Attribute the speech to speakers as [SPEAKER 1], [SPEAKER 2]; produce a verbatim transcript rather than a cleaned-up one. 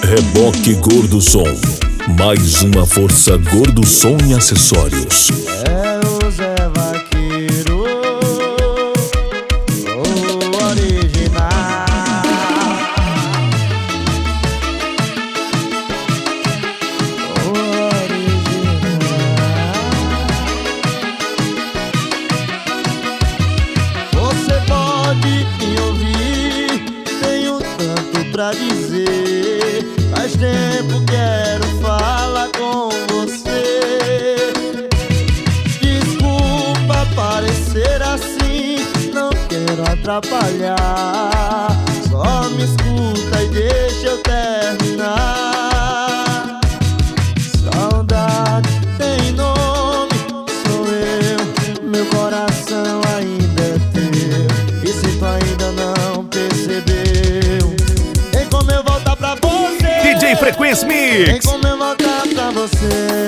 [SPEAKER 1] Reboque Gordo Som. Mais uma força Gordo Som e acessórios.
[SPEAKER 2] É o Zé Vaqueiro, o original. O original. Você pode me ouvir, tenho tanto pra dizer. Faz tempo quero falar com você. Desculpa parecer assim, não quero atrapalhar. Só me escuta e deixa eu terminar. Saudade tem nome, sou eu. Meu coração ainda é teu. E se tu ainda não percebeu, tem como eu voltar pra você.
[SPEAKER 3] D J Frequência
[SPEAKER 2] Tem
[SPEAKER 3] Mix.
[SPEAKER 2] como eu voltar pra você.